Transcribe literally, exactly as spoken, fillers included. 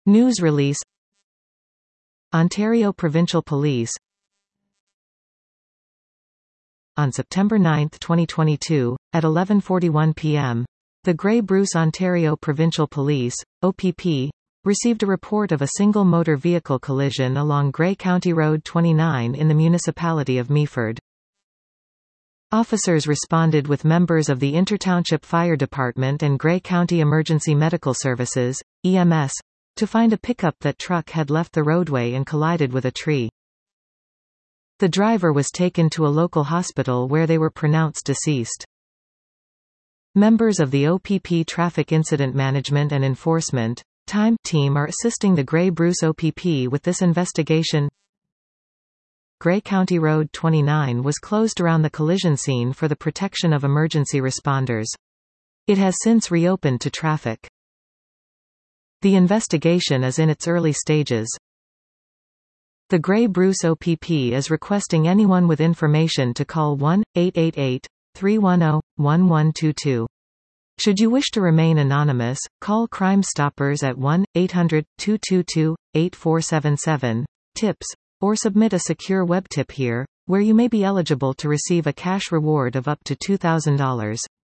News release. Ontario Provincial Police. On September ninth twenty twenty-two, at eleven forty-one p m, the Grey Bruce Ontario Provincial Police, O P P, received a report of a single motor vehicle collision along Grey County Road twenty-nine in the municipality of Meaford. Officers responded with members of the Intertownship Fire Department and Grey County Emergency Medical Services, E M S, to find a pickup that truck had left the roadway and collided with a tree. The driver was taken to a local hospital where they were pronounced deceased. Members of the O P P Traffic Incident Management and Enforcement Time team are assisting the Grey Bruce O P P with this investigation. Grey County Road twenty-nine was closed around the collision scene for the protection of emergency responders. It has since reopened to traffic. The investigation is in its early stages. The Grey Bruce O P P is requesting anyone with information to call one eight eight eight, three one zero, one one two two. Should you wish to remain anonymous, call Crime Stoppers at one eight hundred, two two two, eight four seven seven, tips, or submit a secure web tip here, where you may be eligible to receive a cash reward of up to two thousand dollars.